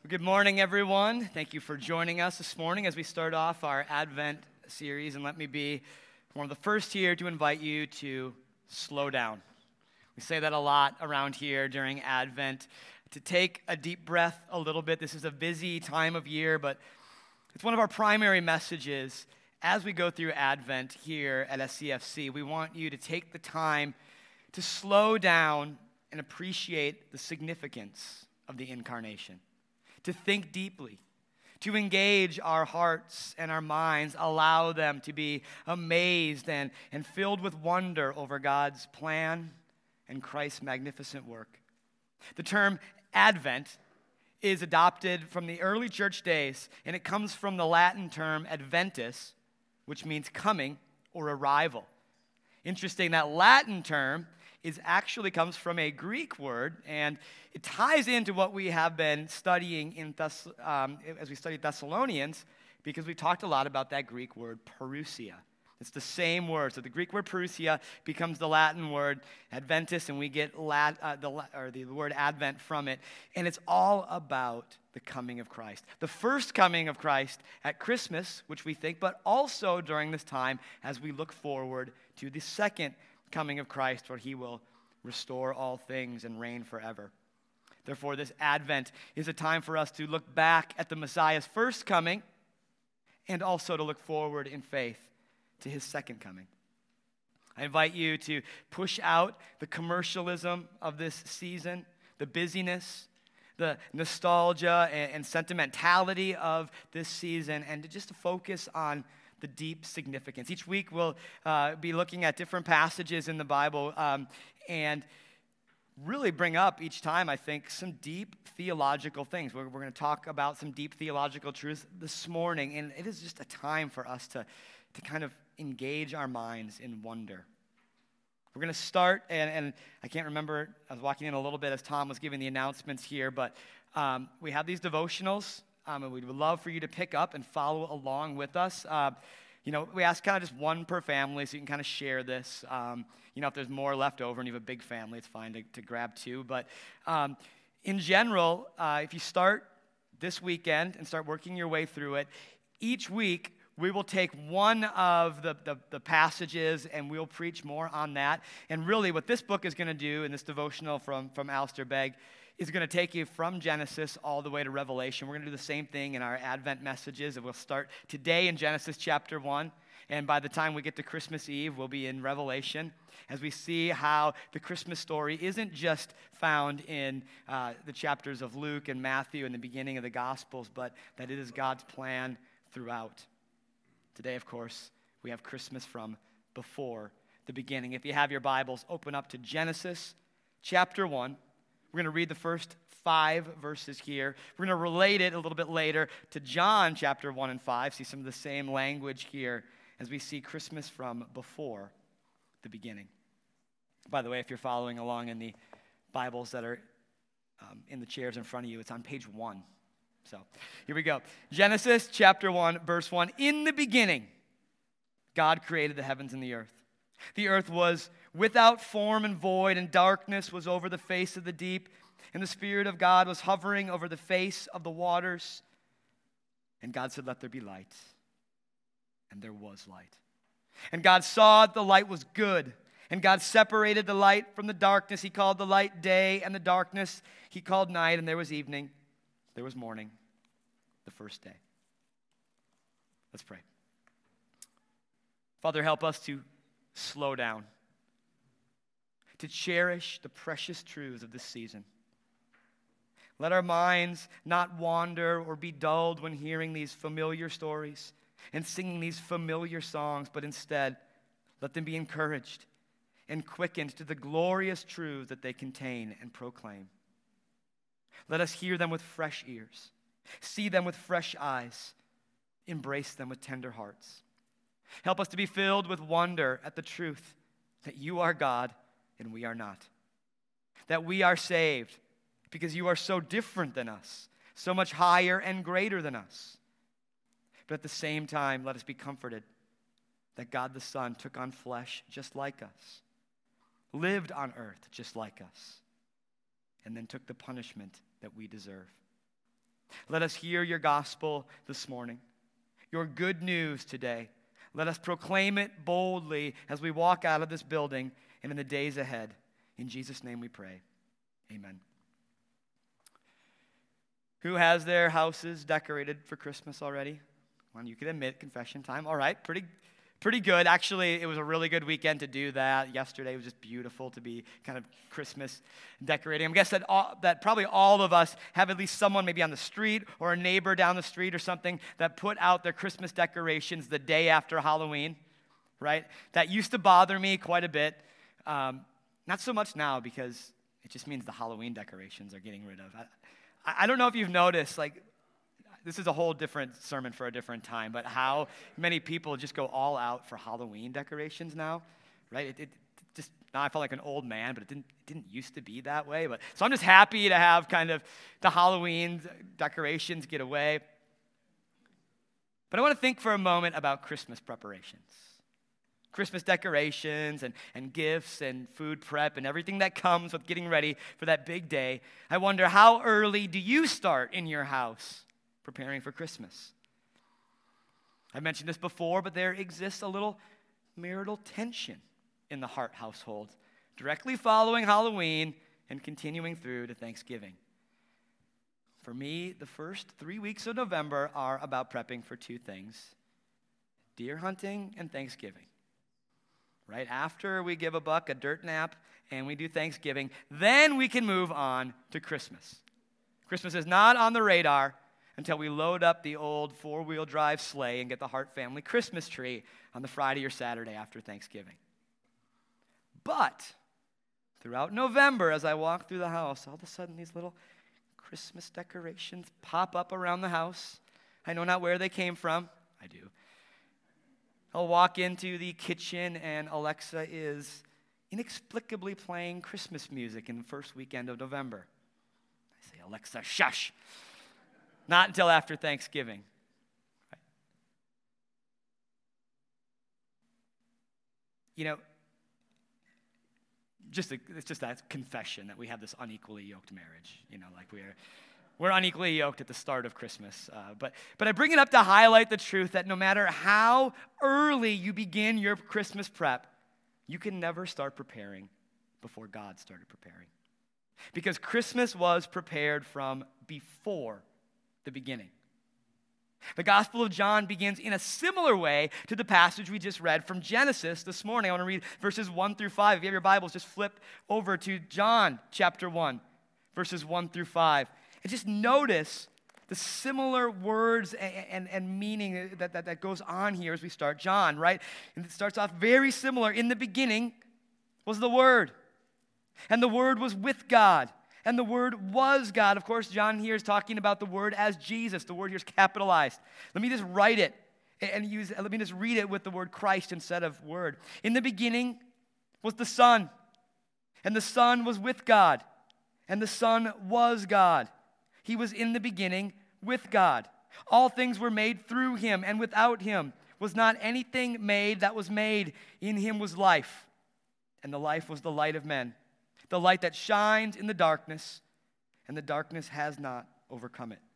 Good morning, everyone. Thank you for joining us this morning as we start off our Advent series. And let me be one of the first here to invite you to slow down. We say that a lot around here during Advent, to take a deep breath a little bit. This is a busy time of year, but it's one of our primary messages as we go through Advent here at SCFC. We want you to take the time to slow down and appreciate the significance of the incarnation, to think deeply, to engage our hearts and our minds, allow them to be amazed and filled with wonder over God's plan and Christ's magnificent work. The term Advent is adopted from the early church days, and it comes from the Latin term adventus, which means coming or arrival. Interesting, that Latin term actually comes from a Greek word, and it ties into what we have been studying as we studied Thessalonians, because we talked a lot about that Greek word parousia. It's the same word. So the Greek word parousia becomes the Latin word adventus, and we get the word advent from it. And it's all about the coming of Christ. The first coming of Christ at Christmas, which we think, but also during this time as we look forward to the second coming of Christ, where he will restore all things and reign forever. Therefore, this Advent is a time for us to look back at the Messiah's first coming and also to look forward in faith to his second coming. I invite you to push out the commercialism of this season, the busyness, the nostalgia and sentimentality of this season, and to focus on the deep significance. Each week we'll be looking at different passages in the Bible and really bring up each time, I think, some deep theological things. We're going to talk about some deep theological truths this morning, and it is just a time for us to kind of engage our minds in wonder. We're going to start, and I can't remember, I was walking in a little bit as Tom was giving the announcements here, but we have these devotionals. And we'd love for you to pick up and follow along with us. We ask kind of just one per family so you can kind of share this. If there's more left over and you have a big family, it's fine to grab two. But in general, if you start this weekend and start working your way through it, each week we will take one of the passages and we'll preach more on that. And really what this book is going to do in this devotional from Alistair Begg is going to take you from Genesis all the way to Revelation. We're going to do the same thing in our Advent messages, and we'll start today in Genesis chapter 1, and by the time we get to Christmas Eve, we'll be in Revelation, as we see how the Christmas story isn't just found in the chapters of Luke and Matthew and the beginning of the Gospels, but that it is God's plan throughout. Today, of course, we have Christmas from before the beginning. If you have your Bibles, open up to Genesis chapter 1. We're going to read the first 5 verses here. We're going to relate it a little bit later to John chapter 1 and 5, see some of the same language here as we see Christmas from before the beginning. By the way, if you're following along in the Bibles that are in the chairs in front of you, it's on page 1. So here we go. Genesis chapter 1, verse 1. In the beginning, God created the heavens and the earth. The earth was without form and void, and darkness was over the face of the deep, and the Spirit of God was hovering over the face of the waters. And God said, "Let there be light." And there was light. And God saw that the light was good, and God separated the light from the darkness. He called the light day, and the darkness He called night, and there was evening, there was morning, the first day. Let's pray. Father, help us to slow down, to cherish the precious truths of this season. Let our minds not wander or be dulled when hearing these familiar stories and singing these familiar songs, but instead, let them be encouraged and quickened to the glorious truths that they contain and proclaim. Let us hear them with fresh ears, see them with fresh eyes, embrace them with tender hearts. Help us to be filled with wonder at the truth that you are God and we are not. That we are saved because you are so different than us, so much higher and greater than us. But at the same time, let us be comforted that God the Son took on flesh just like us, lived on earth just like us, and then took the punishment that we deserve. Let us hear your gospel this morning, your good news today. Let us proclaim it boldly as we walk out of this building and in the days ahead. In Jesus' name we pray. Amen. Who has their houses decorated for Christmas already? Well, you can admit, confession time. All right, pretty good. Actually, it was a really good weekend to do that. Yesterday was just beautiful to be kind of Christmas decorating. I guess that probably all of us have at least someone maybe on the street or a neighbor down the street or something that put out their Christmas decorations the day after Halloween, right? That used to bother me quite a bit. Not so much now because it just means the Halloween decorations are getting rid of. I don't know if you've noticed, like, this is a whole different sermon for a different time, but how many people just go all out for Halloween decorations now, right? It just, now I felt like an old man, but it didn't used to be that way. So I'm just happy to have kind of the Halloween decorations get away. But I want to think for a moment about Christmas preparations. Christmas decorations and gifts and food prep and everything that comes with getting ready for that big day. I wonder, how early do you start in your house preparing for Christmas? I've mentioned this before, but there exists a little marital tension in the Hart household, directly following Halloween and continuing through to Thanksgiving. For me, the first 3 weeks of November are about prepping for two things: deer hunting and Thanksgiving. Right after we give a buck a dirt nap and we do Thanksgiving, then we can move on to Christmas. Christmas is not on the radar until we load up the old four-wheel drive sleigh and get the Hart family Christmas tree on the Friday or Saturday after Thanksgiving. But throughout November, as I walk through the house, all of a sudden these little Christmas decorations pop up around the house. I know not where they came from. I do. I'll walk into the kitchen and Alexa is inexplicably playing Christmas music in the first weekend of November. I say, Alexa, shush. Not until after Thanksgiving. Right? You know, it's just that confession that we have this unequally yoked marriage. You know, like we're unequally yoked at the start of Christmas. But I bring it up to highlight the truth that no matter how early you begin your Christmas prep, you can never start preparing before God started preparing. Because Christmas was prepared from before the beginning. The Gospel of John begins in a similar way to the passage we just read from Genesis this morning. I want to read verses 1 through 5. If you have your Bibles, just flip over to John chapter 1, verses 1 through 5. And just notice the similar words and meaning that goes on here as we start John, right? And it starts off very similar. In the beginning was the Word, and the Word was with God, and the Word was God. Of course, John here is talking about the Word as Jesus. The word here is capitalized. Let me just write it let me just read it with the word Christ instead of Word. In the beginning was the Son, and the Son was with God, and the Son was God. He was in the beginning with God. All things were made through him, and without him was not anything made that was made. In him was life, and the life was the light of men. The light that shines in the darkness, and the darkness has not overcome it.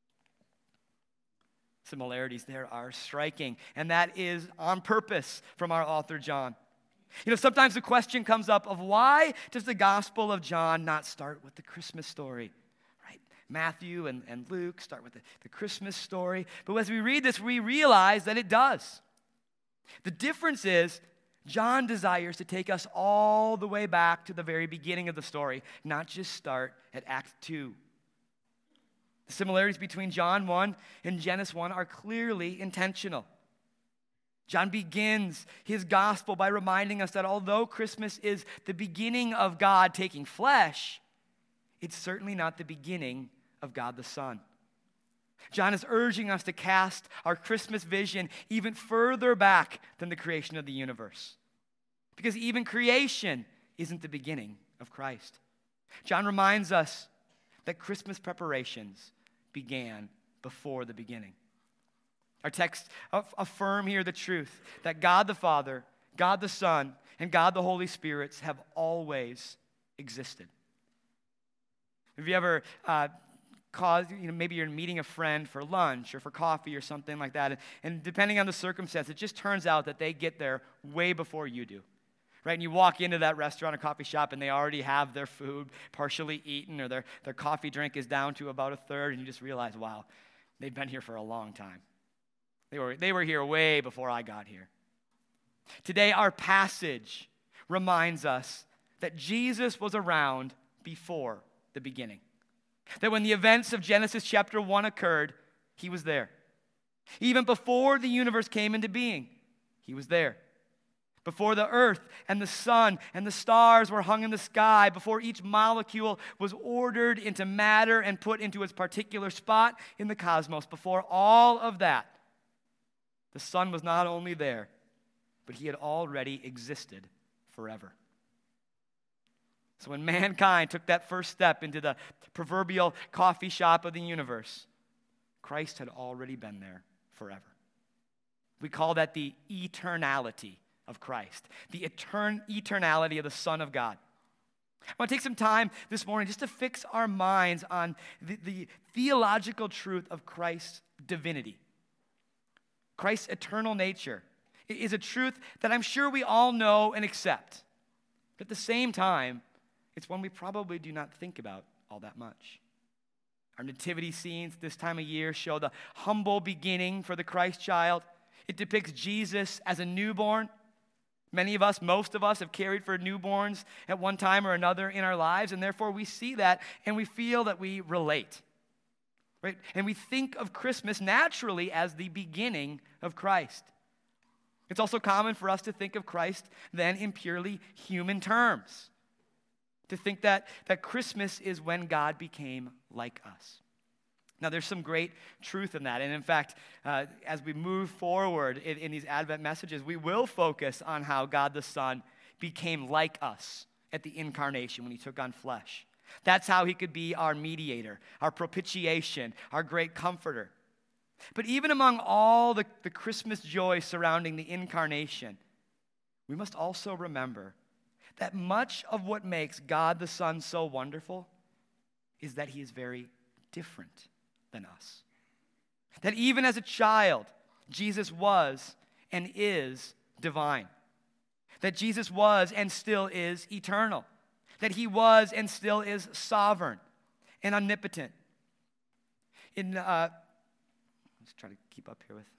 Similarities there are striking, and that is on purpose from our author John. You know, sometimes the question comes up of why does the Gospel of John not start with the Christmas story? Matthew and Luke start with the Christmas story. But as we read this, we realize that it does. The difference is John desires to take us all the way back to the very beginning of the story, not just start at Act 2. The similarities between John 1 and Genesis 1 are clearly intentional. John begins his gospel by reminding us that although Christmas is the beginning of God taking flesh, it's certainly not the beginning of God the Son. John is urging us to cast our Christmas vision even further back than the creation of the universe. Because even creation isn't the beginning of Christ. John reminds us that Christmas preparations began before the beginning. Our texts affirm here the truth that God the Father, God the Son, and God the Holy Spirit have always existed. Have you ever maybe you're meeting a friend for lunch or for coffee or something like that, and depending on the circumstance, it just turns out that they get there way before you do. Right? And you walk into that restaurant or coffee shop and they already have their food partially eaten, or their coffee drink is down to about a third, and you just realize, wow, they've been here for a long time. They were here way before I got here. Today, our passage reminds us that Jesus was around before the beginning. That when the events of Genesis chapter 1 occurred, he was there. Even before the universe came into being, he was there. Before the earth and the sun and the stars were hung in the sky, before each molecule was ordered into matter and put into its particular spot in the cosmos, before all of that, the Son was not only there, but he had already existed forever. So when mankind took that first step into the proverbial coffee shop of the universe, Christ had already been there forever. We call that the eternality of Christ, the eternality of the Son of God. I want to take some time this morning just to fix our minds on the theological truth of Christ's divinity. Christ's eternal nature is a truth that I'm sure we all know and accept. But at the same time, it's one we probably do not think about all that much. Our nativity scenes this time of year show the humble beginning for the Christ child. It depicts Jesus as a newborn. Many of us, most of us, have cared for newborns at one time or another in our lives, and therefore we see that and we feel that we relate. Right? And we think of Christmas naturally as the beginning of Christ. It's also common for us to think of Christ then in purely human terms. To think that Christmas is when God became like us. Now, there's some great truth in that. And in fact, as we move forward in these Advent messages, we will focus on how God the Son became like us at the incarnation when he took on flesh. That's how he could be our mediator, our propitiation, our great comforter. But even among all the Christmas joy surrounding the incarnation, we must also remember that much of what makes God the Son so wonderful is that he is very different than us. That even as a child, Jesus was and is divine. That Jesus was and still is eternal. That he was and still is sovereign and omnipotent. Let's try to keep up here with,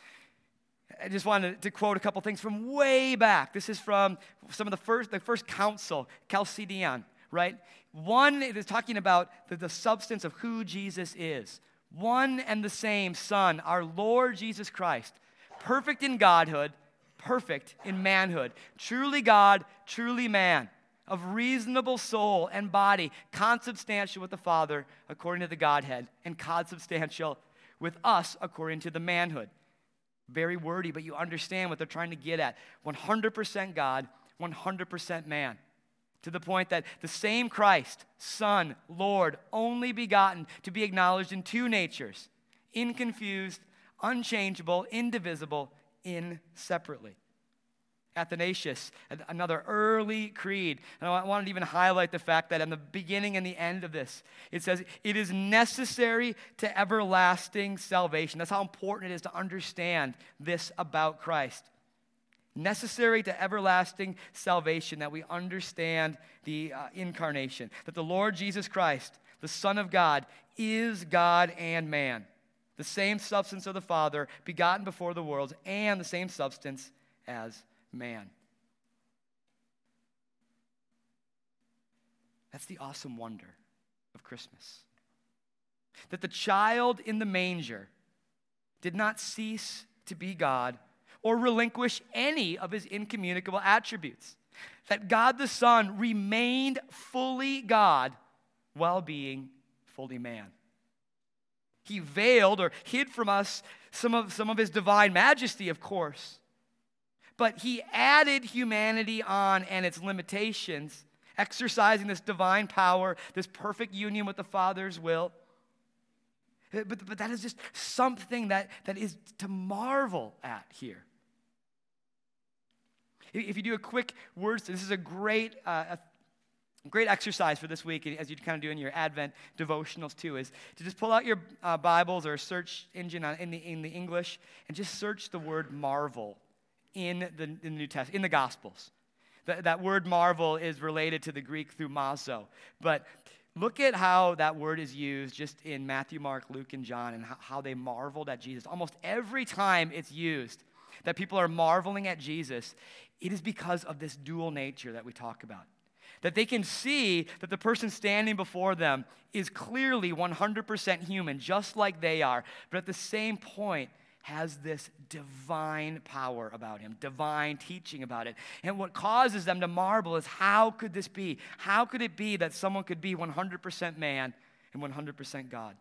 I just wanted to quote a couple things from way back. This is from some of the first council, Chalcedon, right? One, it is talking about the substance of who Jesus is. One and the same Son, our Lord Jesus Christ, perfect in godhood, perfect in manhood, truly God, truly man, of reasonable soul and body, consubstantial with the Father according to the Godhead, and consubstantial with us according to the manhood. Very wordy, but you understand what they're trying to get at. 100% God, 100% man. To the point that the same Christ, Son, Lord, only begotten, to be acknowledged in two natures, inconfused, unchangeable, indivisible, inseparately. Athanasius, another early creed. And I wanted to even highlight the fact that in the beginning and the end of this, it says, it is necessary to everlasting salvation. That's how important it is to understand this about Christ. Necessary to everlasting salvation, that we understand the incarnation. That the Lord Jesus Christ, the Son of God, is God and man. The same substance of the Father, begotten before the worlds, and the same substance as man. That's the awesome wonder of Christmas. That the child in the manger did not cease to be God or relinquish any of his incommunicable attributes. That God the Son remained fully God while being fully man. He veiled or hid from us some of his divine majesty, of course. But he added humanity on and its limitations, exercising this divine power, this perfect union with the Father's will. But that is just something that is to marvel at here. If you do a quick word study, this is a great Great exercise for this week, as you kind of do in your Advent devotionals too, is to just pull out your Bibles or search engine in the English and just search the word marvel in the New Testament, in the Gospels. That word marvel is related to the Greek thumazo, but look at how that word is used just in Matthew, Mark, Luke, and John, and how they marveled at Jesus. Almost every time it's used that people are marveling at Jesus, it is because of this dual nature that we talk about. That they can see that the person standing before them is clearly 100% human, just like they are, but at the same point has this divine power about him, divine teaching about it. And what causes them to marvel is, how could this be? How could it be that someone could be 100% man and 100% God?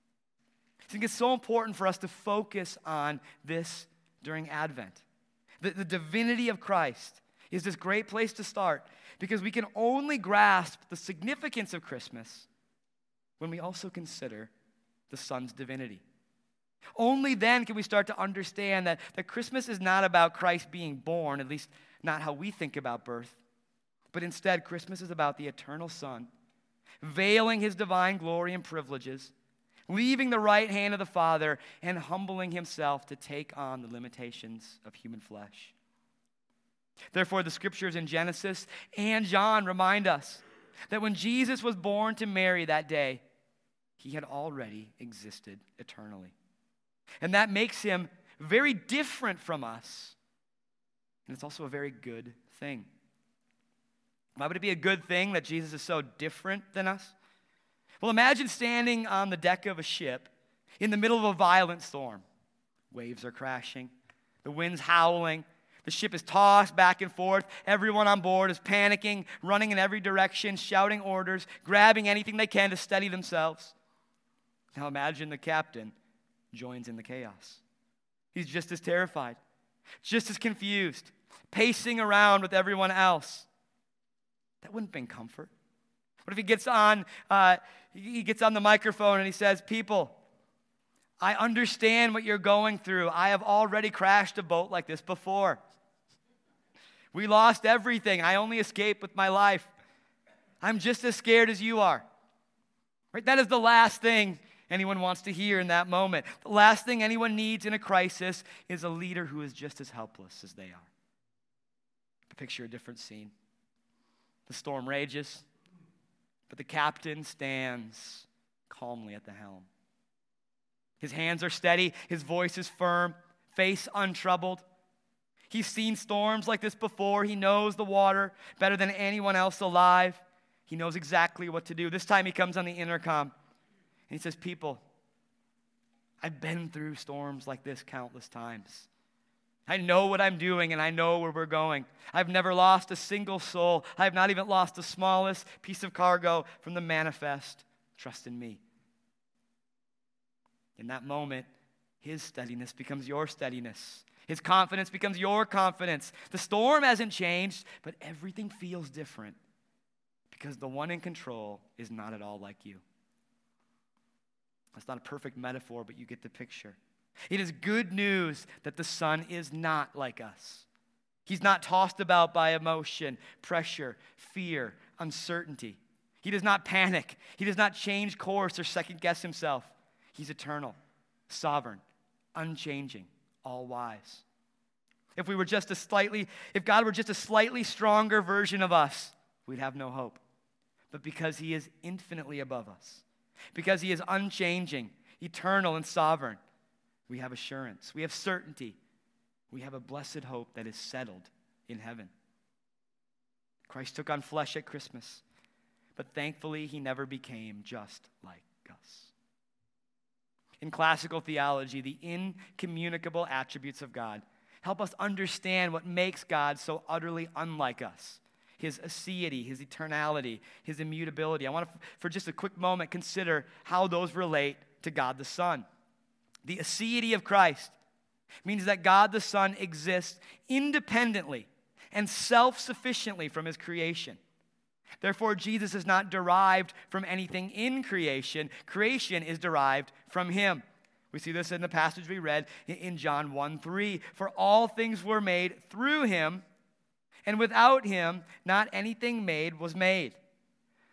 I think it's so important for us to focus on this during Advent. The divinity of Christ is this great place to start, because we can only grasp the significance of Christmas when we also consider the Son's divinity. Only then can we start to understand that Christmas is not about Christ being born, at least not how we think about birth, but instead Christmas is about the eternal Son, veiling his divine glory and privileges, leaving the right hand of the Father, and humbling himself to take on the limitations of human flesh. Therefore, the scriptures in Genesis and John remind us that when Jesus was born to Mary that day, he had already existed eternally. And that makes him very different from us. And it's also a very good thing. Why would it be a good thing that Jesus is so different than us? Well, imagine standing on the deck of a ship in the middle of a violent storm. Waves are crashing, the wind's howling, the ship is tossed back and forth. Everyone on board is panicking, running in every direction, shouting orders, grabbing anything they can to steady themselves. Now imagine the captain joins in the chaos. He's just as terrified, just as confused, pacing around with everyone else. That wouldn't bring comfort. What if he gets on the microphone and he says, "People, I understand what you're going through. I have already crashed a boat like this before. We lost everything. I only escaped with my life. I'm just as scared as you are." Right? That is the last thing anyone wants to hear in that moment. The last thing anyone needs in a crisis is a leader who is just as helpless as they are. Picture a different scene. The storm rages, but the captain stands calmly at the helm. His hands are steady, his voice is firm, face untroubled. He's seen storms like this before. He knows the water better than anyone else alive. He knows exactly what to do. This time he comes on the intercom and he says, "People, I've been through storms like this countless times. I know what I'm doing and I know where we're going. I've never lost a single soul. I have not even lost the smallest piece of cargo from the manifest. Trust in me." In that moment, his steadiness becomes your steadiness. His confidence becomes your confidence. The storm hasn't changed, but everything feels different because the one in control is not at all like you. That's not a perfect metaphor, but you get the picture. It is good news that the Son is not like us. He's not tossed about by emotion, pressure, fear, uncertainty. He does not panic. He does not change course or second guess himself. He's eternal, sovereign, unchanging, all-wise. If God were just a slightly stronger version of us, we'd have no hope. But because he is infinitely above us, because he is unchanging, eternal, and sovereign, we have assurance, we have certainty, we have a blessed hope that is settled in heaven. Christ took on flesh at Christmas, but thankfully he never became just like us. In classical theology, the incommunicable attributes of God help us understand what makes God so utterly unlike us. His aseity, his eternality, his immutability. I want to, for just a quick moment, consider how those relate to God the Son. The aseity of Christ means that God the Son exists independently and self-sufficiently from his creation. Therefore, Jesus is not derived from anything in creation. Creation is derived from him. We see this in the passage we read in John 1:3. "For all things were made through him, and without him not anything made was made."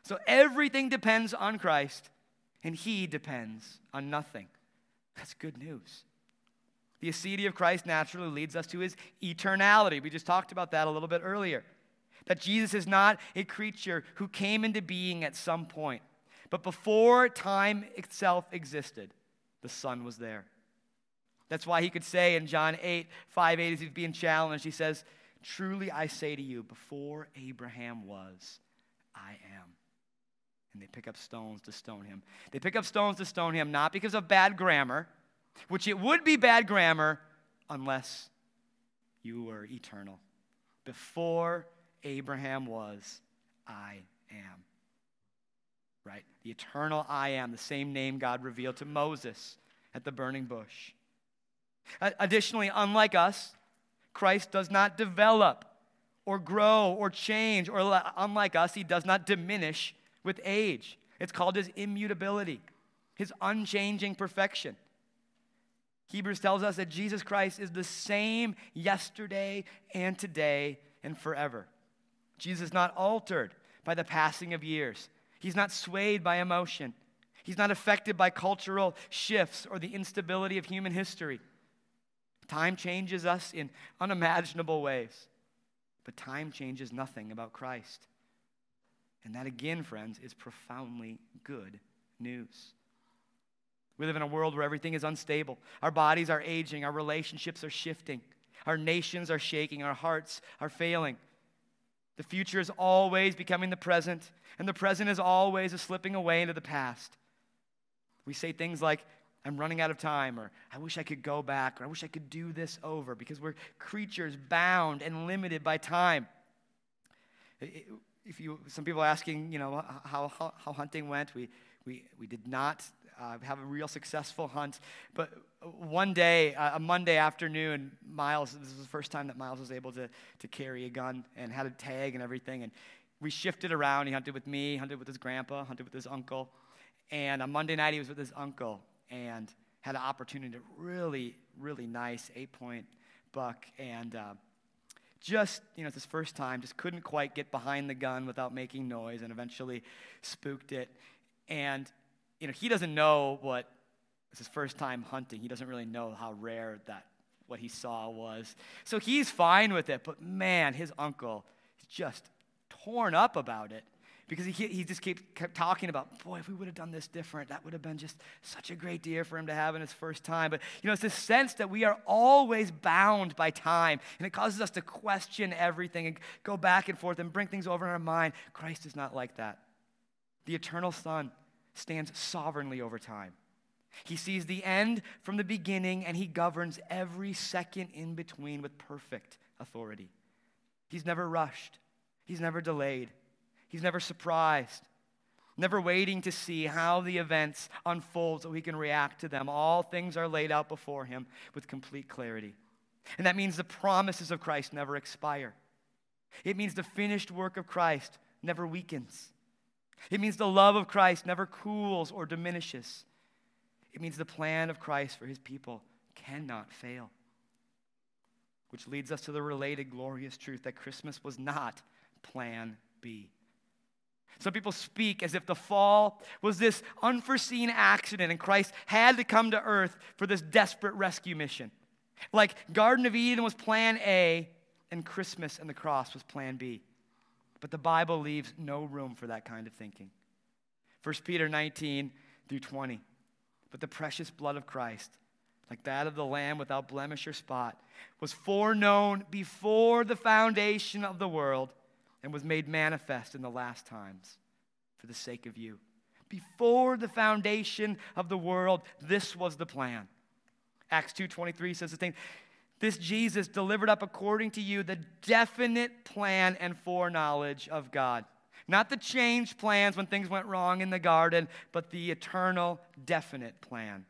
So everything depends on Christ, and he depends on nothing. That's good news. The aseity of Christ naturally leads us to his eternality. We just talked about that a little bit earlier. That Jesus is not a creature who came into being at some point, but before time itself existed, the Son was there. That's why he could say in John 8:5-8, as he's being challenged, he says, "Truly I say to you, before Abraham was, I am." And they pick up stones to stone him. They pick up stones to stone him not because of bad grammar, which it would be bad grammar unless you were eternal. Before Abraham was, I am. Right? The eternal I am, the same name God revealed to Moses at the burning bush. Additionally, unlike us, Christ does not develop or grow or change, or unlike us, he does not diminish with age. It's called his immutability, his unchanging perfection. Hebrews tells us that Jesus Christ is the same yesterday and today and forever. Jesus is not altered by the passing of years. He's not swayed by emotion. He's not affected by cultural shifts or the instability of human history. Time changes us in unimaginable ways, but time changes nothing about Christ. And that, again, friends, is profoundly good news. We live in a world where everything is unstable. Our bodies are aging. Our relationships are shifting. Our nations are shaking. Our hearts are failing. The future is always becoming the present, and the present is always a slipping away into the past. We say things like, "I'm running out of time," or "I wish I could go back," or "I wish I could do this over," because we're creatures bound and limited by time. Some people are asking, how hunting went. We did not have a real successful hunt, but one day, a Monday afternoon, Miles, this was the first time that Miles was able to carry a gun and had a tag and everything, and we shifted around. He hunted with me, hunted with his grandpa, hunted with his uncle, and on Monday night he was with his uncle and had an opportunity to really, really nice 8-point buck, and it's his first time, just couldn't quite get behind the gun without making noise, and eventually spooked it. And, he doesn't know it's his first time hunting. He doesn't really know how rare what he saw was. So he's fine with it, but man, his uncle is just torn up about it. Because he just kept talking about, boy, if we would have done this different, that would have been just such a great deer for him to have in his first time. But, it's this sense that we are always bound by time, and it causes us to question everything and go back and forth and bring things over in our mind. Christ is not like that. The eternal Son stands sovereignly over time. He sees the end from the beginning, and he governs every second in between with perfect authority. He's never rushed. He's never delayed. He's never surprised, never waiting to see how the events unfold so he can react to them. All things are laid out before him with complete clarity. And that means the promises of Christ never expire. It means the finished work of Christ never weakens. It means the love of Christ never cools or diminishes. It means the plan of Christ for his people cannot fail. Which leads us to the related glorious truth that Christmas was not plan B. Some people speak as if the fall was this unforeseen accident and Christ had to come to earth for this desperate rescue mission. Like Garden of Eden was plan A and Christmas and the cross was plan B. But the Bible leaves no room for that kind of thinking. 1 Peter 19-20. But the precious blood of Christ, like that of the Lamb without blemish or spot, was foreknown before the foundation of the world and was made manifest in the last times for the sake of you. Before the foundation of the world, this was the plan. Acts 2:23 says the same. This Jesus delivered up according to you the definite plan and foreknowledge of God. Not the changed plans when things went wrong in the garden, but the eternal, definite plan.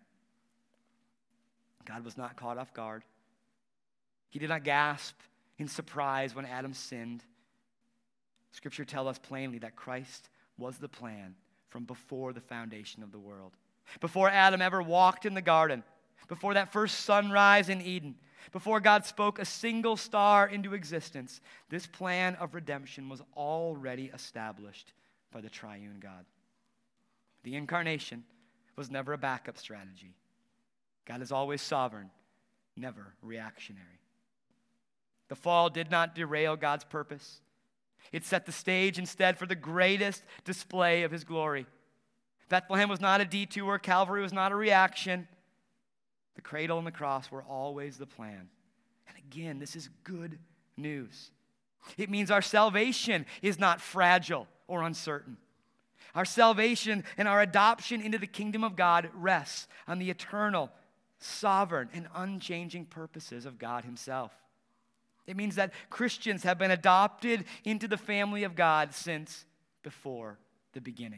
God was not caught off guard. He did not gasp in surprise when Adam sinned. Scripture tells us plainly that Christ was the plan from before the foundation of the world. Before Adam ever walked in the garden, before that first sunrise in Eden, before God spoke a single star into existence, this plan of redemption was already established by the triune God. The incarnation was never a backup strategy. God is always sovereign, never reactionary. The fall did not derail God's purpose. It set the stage instead for the greatest display of his glory. Bethlehem was not a detour. Calvary was not a reaction. The cradle and the cross were always the plan. And again, this is good news. It means our salvation is not fragile or uncertain. Our salvation and our adoption into the kingdom of God rests on the eternal, sovereign, and unchanging purposes of God himself. It means that Christians have been adopted into the family of God since before the beginning.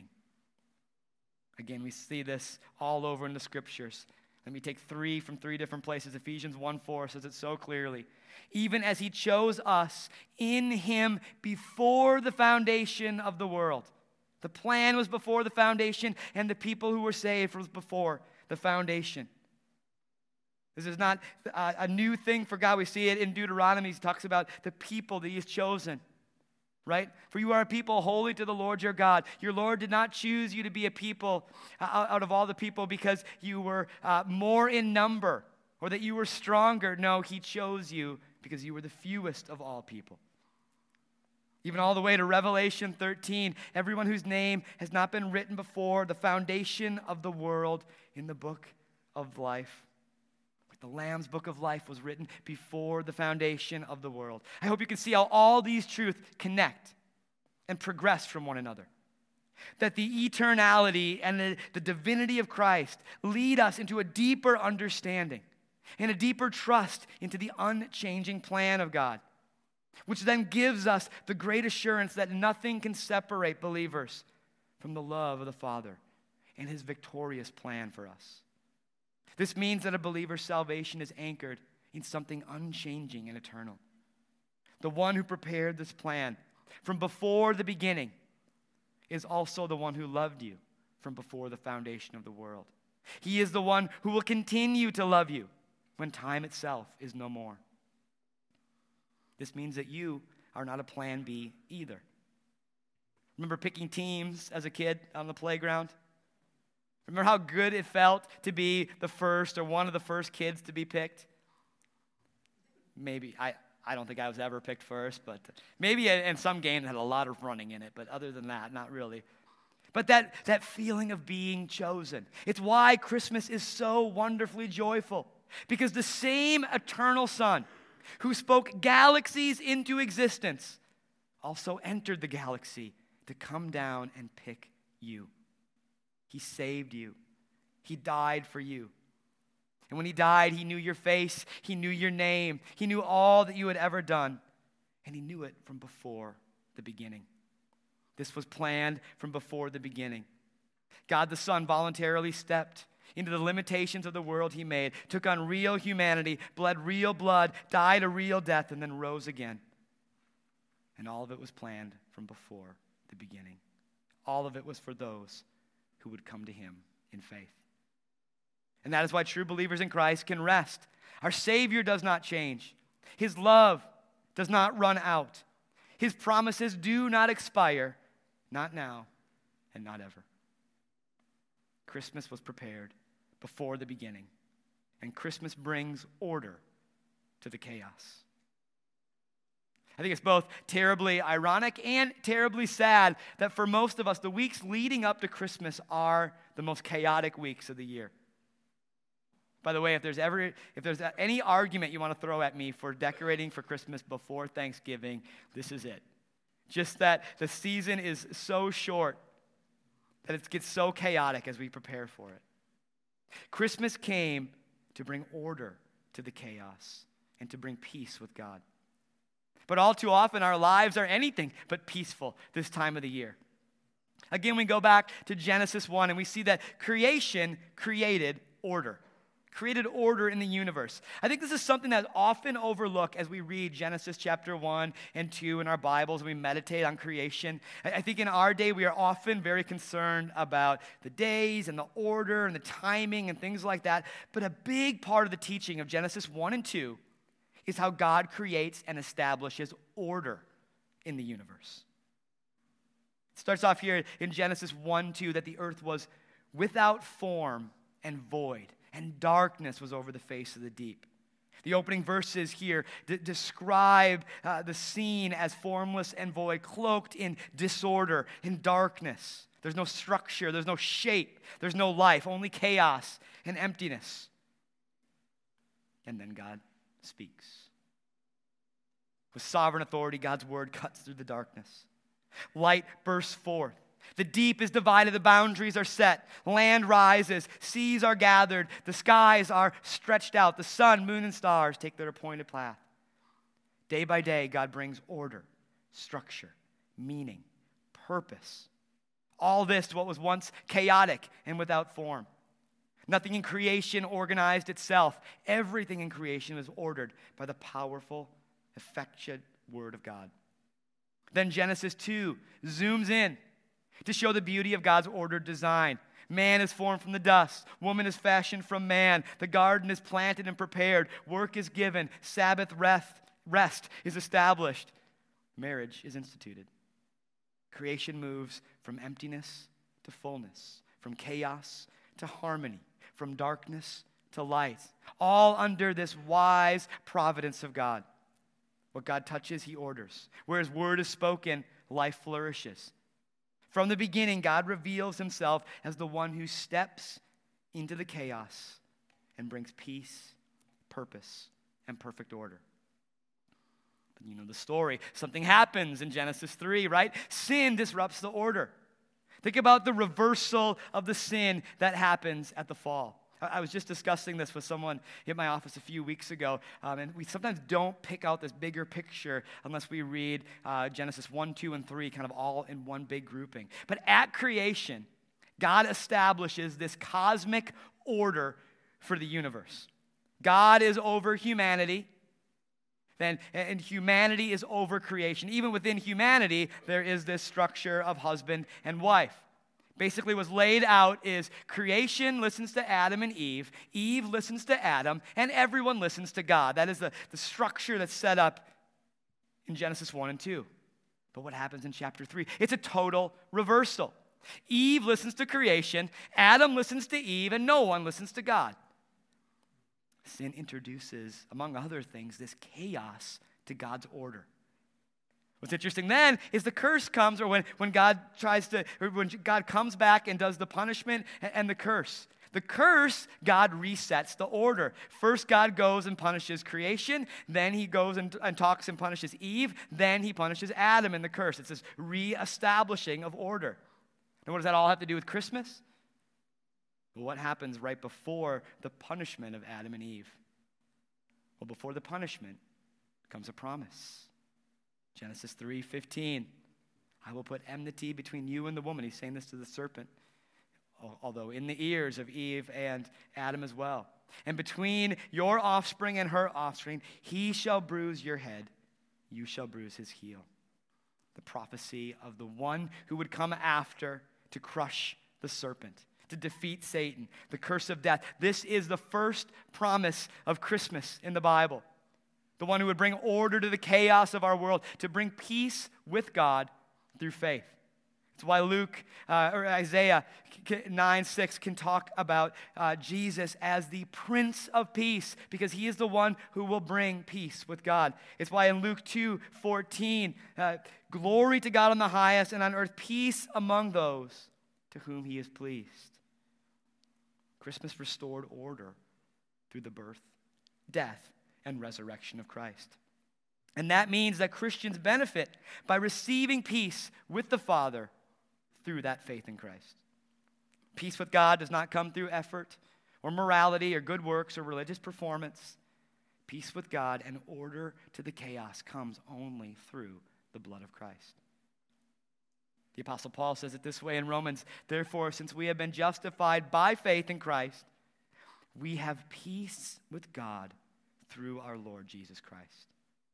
Again, we see this all over in the scriptures. Let me take three from three different places. Ephesians 1:4 says it so clearly. Even as he chose us in him before the foundation of the world. The plan was before the foundation, and the people who were saved was before the foundation. This is not a new thing for God. We see it in Deuteronomy. He talks about the people that he has chosen, right? For you are a people holy to the Lord your God. Your Lord did not choose you to be a people out of all the people because you were more in number or that you were stronger. No, he chose you because you were the fewest of all people. Even all the way to Revelation 13, everyone whose name has not been written before the foundation of the world in the book of life. The Lamb's book of life was written before the foundation of the world. I hope you can see how all these truths connect and progress from one another. That the eternality and the divinity of Christ lead us into a deeper understanding and a deeper trust into the unchanging plan of God, which then gives us the great assurance that nothing can separate believers from the love of the Father and his victorious plan for us. This means that a believer's salvation is anchored in something unchanging and eternal. The one who prepared this plan from before the beginning is also the one who loved you from before the foundation of the world. He is the one who will continue to love you when time itself is no more. This means that you are not a plan B either. Remember picking teams as a kid on the playground? Remember how good it felt to be the first or one of the first kids to be picked? Maybe. I don't think I was ever picked first, but maybe in some game that had a lot of running in it, but other than that, not really. But that feeling of being chosen. It's why Christmas is so wonderfully joyful. Because the same eternal Son who spoke galaxies into existence also entered the galaxy to come down and pick you. He saved you. He died for you. And when he died, he knew your face. He knew your name. He knew all that you had ever done. And he knew it from before the beginning. This was planned from before the beginning. God the Son voluntarily stepped into the limitations of the world he made, took on real humanity, bled real blood, died a real death, and then rose again. And all of it was planned from before the beginning. All of it was for those who would come to him in faith. And that is why true believers in Christ can rest. Our Savior does not change. His love does not run out. His promises do not expire, not now and not ever. Christmas was prepared before the beginning, and Christmas brings order to the chaos. I think it's both terribly ironic and terribly sad that for most of us, the weeks leading up to Christmas are the most chaotic weeks of the year. By the way, if there's any argument you want to throw at me for decorating for Christmas before Thanksgiving, this is it. Just that the season is so short that it gets so chaotic as we prepare for it. Christmas came to bring order to the chaos and to bring peace with God. But all too often, our lives are anything but peaceful this time of the year. Again, we go back to Genesis 1, and we see that creation created order. Created order in the universe. I think this is something that's often overlooked as we read Genesis chapter 1 and 2 in our Bibles and we meditate on creation. I think in our day, we are often very concerned about the days and the order and the timing and things like that. But a big part of the teaching of Genesis 1 and 2 is how God creates and establishes order in the universe. It starts off here in Genesis 1:2 that the earth was without form and void, and darkness was over the face of the deep. The opening verses here describe the scene as formless and void, cloaked in disorder, in darkness. There's no structure, there's no shape, there's no life, only chaos and emptiness. And then God speaks. With sovereign authority, God's word cuts through the darkness. Light bursts forth. The deep is divided, the boundaries are set. Land rises, seas are gathered, the skies are stretched out. The sun, moon, and stars take their appointed path. Day by day, God brings order, structure, meaning, purpose. All this to what was once chaotic and without form. Nothing in creation organized itself. Everything in creation was ordered by the powerful, effectual word of God. Then Genesis 2 zooms in to show the beauty of God's ordered design. Man is formed from the dust. Woman is fashioned from man. The garden is planted and prepared. Work is given. Sabbath rest is established. Marriage is instituted. Creation moves from emptiness to fullness, from chaos to harmony, from darkness to light, all under this wise providence of God. What God touches, he orders. Where his word is spoken, life flourishes. From the beginning, God reveals himself as the one who steps into the chaos and brings peace, purpose, and perfect order. But you know the story. Something happens in Genesis 3, right? Sin disrupts the order. Think about the reversal of the sin that happens at the fall. I was just discussing this with someone in my office a few weeks ago, and we sometimes don't pick out this bigger picture unless we read Genesis 1, 2, and 3 kind of all in one big grouping. But at creation, God establishes this cosmic order for the universe. God is over humanity, and humanity is over creation. Even within humanity, there is this structure of husband and wife. Basically, what's laid out is creation listens to Adam and Eve, Eve listens to Adam, and everyone listens to God. That is the structure that's set up in Genesis 1 and 2. But what happens in chapter 3? It's a total reversal. Eve listens to creation, Adam listens to Eve, and no one listens to God. Sin introduces, among other things, this chaos to God's order. What's interesting then is the curse comes, or when God comes back and does the punishment and the curse. The curse, God resets the order. First, God goes and punishes creation. Then he goes and talks and punishes Eve. Then he punishes Adam in the curse. It's this reestablishing of order. And what does that all have to do with Christmas? Well, what happens right before the punishment of Adam and Eve? Well, before the punishment comes a promise. Genesis 3:15, I will put enmity between you and the woman. He's saying this to the serpent, although in the ears of Eve and Adam as well. And between your offspring and her offspring, he shall bruise your head, you shall bruise his heel. The prophecy of the one who would come after to crush the serpent, to defeat Satan, the curse of death. This is the first promise of Christmas in the Bible. The one who would bring order to the chaos of our world, to bring peace with God through faith. It's why Isaiah 9:6 can talk about Jesus as the Prince of Peace, because he is the one who will bring peace with God. It's why in Luke 2:14, glory to God on the highest, and on earth peace among those to whom he is pleased. Christmas restored order through the birth, death, and resurrection of Christ. And that means that Christians benefit by receiving peace with the Father through that faith in Christ. Peace with God does not come through effort or morality or good works or religious performance. Peace with God and order to the chaos comes only through the blood of Christ. The Apostle Paul says it this way in Romans, therefore, since we have been justified by faith in Christ, we have peace with God through our Lord Jesus Christ.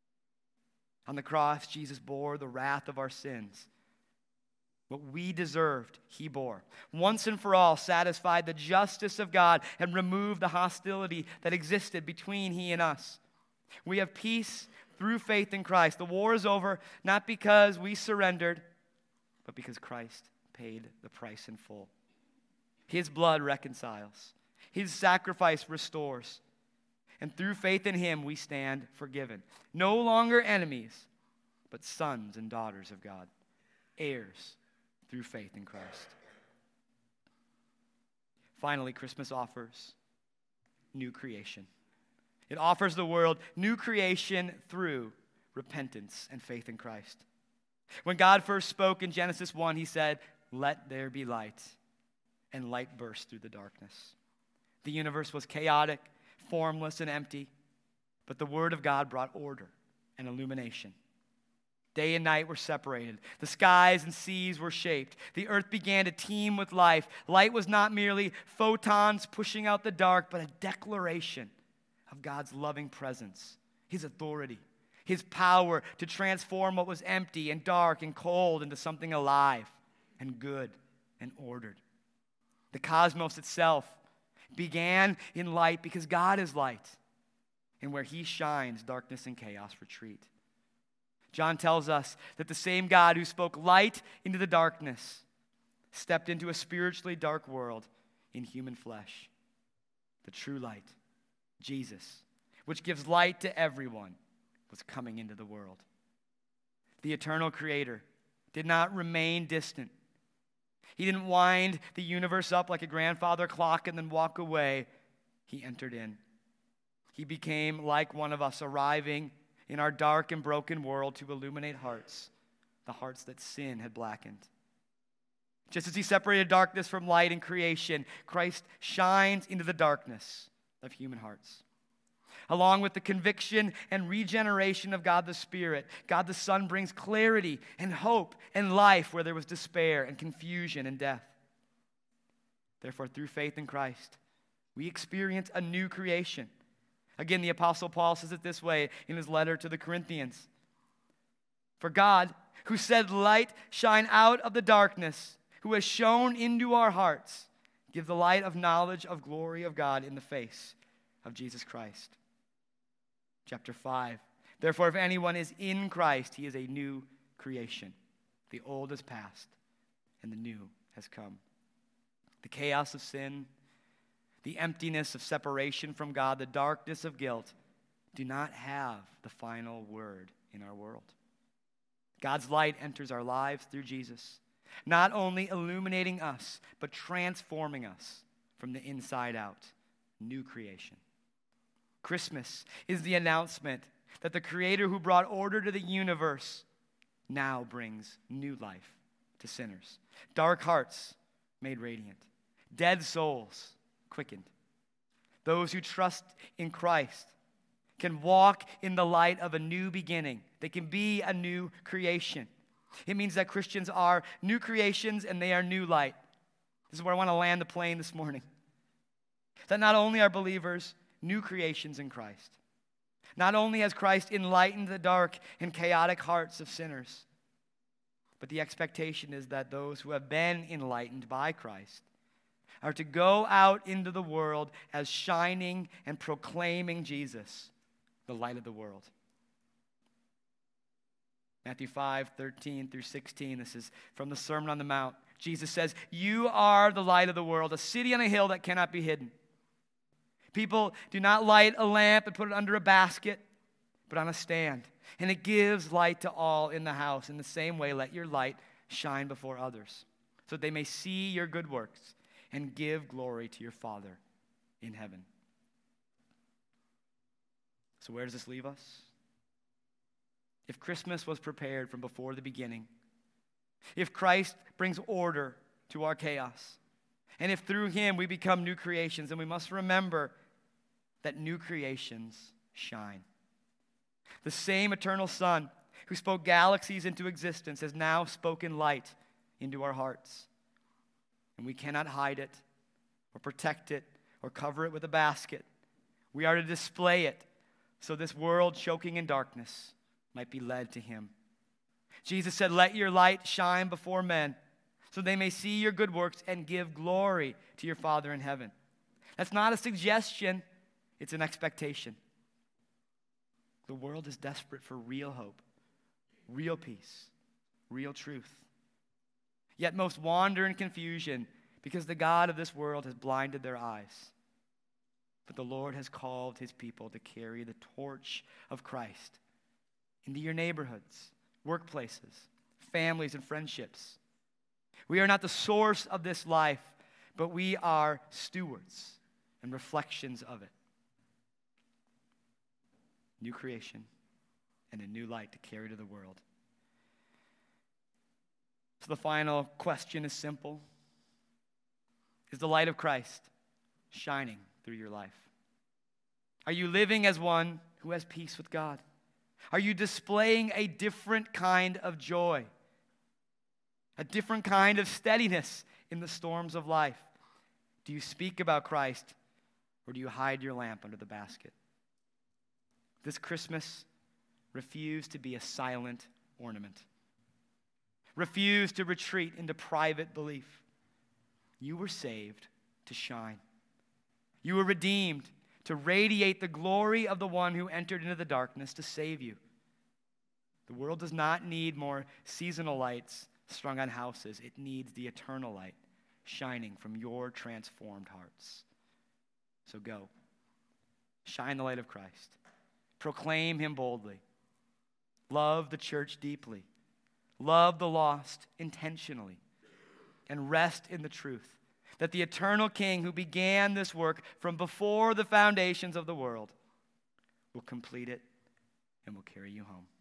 On the cross, Jesus bore the wrath of our sins. What we deserved, he bore. Once and for all, satisfied the justice of God and removed the hostility that existed between he and us. We have peace through faith in Christ. The war is over, not because we surrendered, but because Christ paid the price in full. His blood reconciles. His sacrifice restores. And through faith in him, we stand forgiven. No longer enemies, but sons and daughters of God, heirs through faith in Christ. Finally, Christmas offers new creation. It offers the world new creation through repentance and faith in Christ. When God first spoke in Genesis 1, he said, "Let there be light," and light burst through the darkness. The universe was chaotic, formless, and empty, but the word of God brought order and illumination. Day and night were separated. The skies and seas were shaped. The earth began to teem with life. Light was not merely photons pushing out the dark, but a declaration of God's loving presence, his authority, his power to transform what was empty and dark and cold into something alive and good and ordered. The cosmos itself began in light because God is light, and where he shines, darkness and chaos retreat. John tells us that the same God who spoke light into the darkness stepped into a spiritually dark world in human flesh. The true light, Jesus, which gives light to everyone, was coming into the world. The eternal Creator did not remain distant. He didn't wind the universe up like a grandfather clock and then walk away. He entered in. He became like one of us, arriving in our dark and broken world to illuminate hearts, the hearts that sin had blackened. Just as he separated darkness from light in creation, Christ shines into the darkness of human hearts. Along with the conviction and regeneration of God the Spirit, God the Son brings clarity and hope and life where there was despair and confusion and death. Therefore, through faith in Christ, we experience a new creation. Again, the Apostle Paul says it this way in his letter to the Corinthians. For God, who said, "Light shine out of the darkness," who has shone into our hearts, give the light of knowledge of glory of God in the face of Jesus Christ. Chapter 5. Therefore, if anyone is in Christ, he is a new creation. The old has passed, and the new has come. The chaos of sin, the emptiness of separation from God, the darkness of guilt, do not have the final word in our world. God's light enters our lives through Jesus, not only illuminating us, but transforming us from the inside out. New creation. Christmas is the announcement that the Creator who brought order to the universe now brings new life to sinners. Dark hearts made radiant. Dead souls quickened. Those who trust in Christ can walk in the light of a new beginning. They can be a new creation. It means that Christians are new creations and they are new light. This is where I want to land the plane this morning. That not only are believers new creations in Christ, not only has Christ enlightened the dark and chaotic hearts of sinners, but the expectation is that those who have been enlightened by Christ are to go out into the world as shining and proclaiming Jesus, the light of the world. Matthew 5:13 through 16, this is from the Sermon on the Mount. Jesus says, "You are the light of the world, a city on a hill that cannot be hidden. People do not light a lamp and put it under a basket, but on a stand, and it gives light to all in the house. In the same way, let your light shine before others, so that they may see your good works and give glory to your Father in heaven." So where does this leave us? If Christmas was prepared from before the beginning, if Christ brings order to our chaos, and if through him we become new creations, then we must remember that new creations shine. The same eternal Son who spoke galaxies into existence has now spoken light into our hearts. And we cannot hide it or protect it or cover it with a basket. We are to display it so this world choking in darkness might be led to him. Jesus said, "Let your light shine before men, so they may see your good works and give glory to your Father in heaven." That's not a suggestion, it's an expectation. The world is desperate for real hope, real peace, real truth. yet most wander in confusion because the God of this world has blinded their eyes. But the Lord has called his people to carry the torch of Christ into your neighborhoods, workplaces, families, and friendships. We are not the source of this life, but we are stewards and reflections of it. New creation and a new light to carry to the world. So the final question is simple. Is the light of Christ shining through your life? Are you living as one who has peace with God? Are you displaying a different kind of joy? A different kind of steadiness in the storms of life? Do you speak about Christ, or do you hide your lamp under the basket? This Christmas, refuse to be a silent ornament. Refuse to retreat into private belief. You were saved to shine. You were redeemed to radiate the glory of the one who entered into the darkness to save you. The world does not need more seasonal lights strung on houses. It needs the eternal light shining from your transformed hearts. So go. Shine the light of Christ. Proclaim him boldly. Love the church deeply. Love the lost intentionally. And rest in the truth that the eternal King who began this work from before the foundations of the world will complete it and will carry you home.